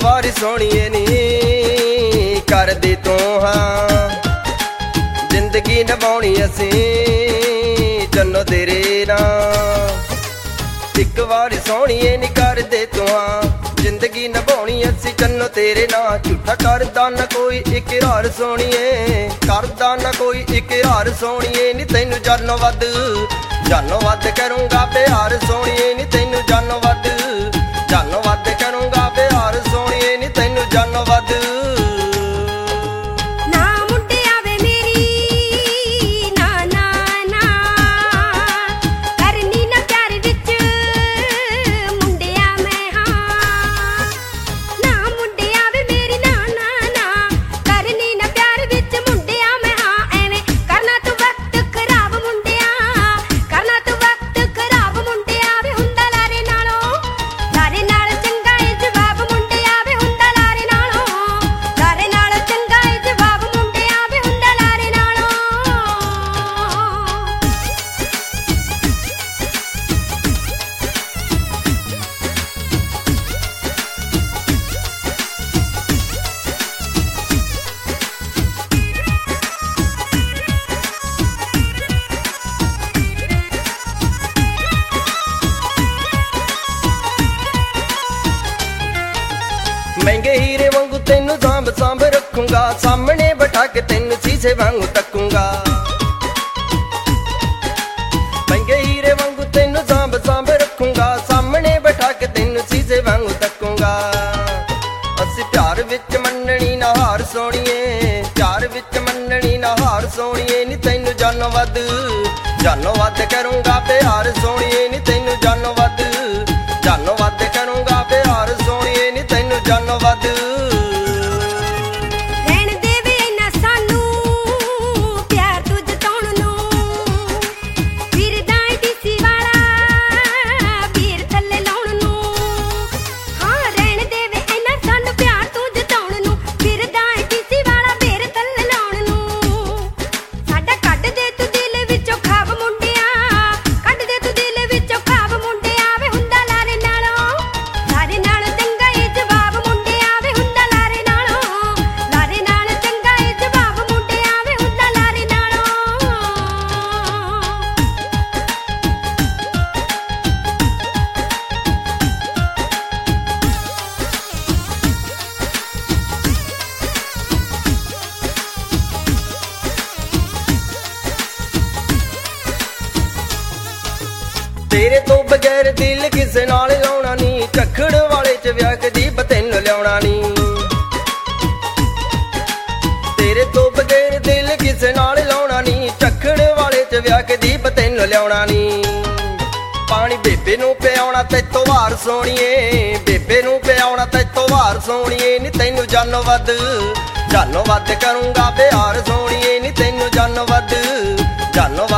वारी सोनिए नी कर दे तू हाँ जिंदगी निभाउणी असी चन्नो तेरे नाल। एक वारी सोनिए नी कर दे तू हाँ जिंदगी निभाउणी असी चन्नो तेरे नाल। झूठा करदा ना कोई इकरार सोनिए करदा ना कोई इकरार सोनिए नी तैनू जानो वध करूंगा प्यार सोनिए नी तैनू जानो वध करूंगा प्यार सोनिए नी तैनू जानो वध। महंगे हीरे वांगू तेनू सांभ सांभ रखूंगा सामने बैठा के तेनू शीशे वांगू तकूंगा। महंगे हीरे वांगू तेनू सांभ सांभ रखूंगा सामने बैठा के तेनू शीशे वांगू तकूंगा। असी प्यार विच मन्नणी ना हार सोनिए प्यार विच मन्नणी ना हार सोनिए नी तैनू जानो वध करूंगा प्यार सोनिए नी तैनू जानो वध करूंगा प्यार सोनिए नी तैनू जानो वध। तेरे तो बगैर दिल किसे नाल लाउणा नी झक्खड़ वाले च विआह कदीब तैनू लियाउणा नी। तेरे तो बगैर दिल किसे नाल लाउणा नी झक्खड़ वाले च विआह कदीब तैनू लियाउणा नी। पानी बेबे नू पियाउणा तैतों वार सोनिए बेबे नू पियाउणा तैतों वार सोनिए नी तैनू जानो वध करूंगा प्यार सोनिए नी तैनू जानो वध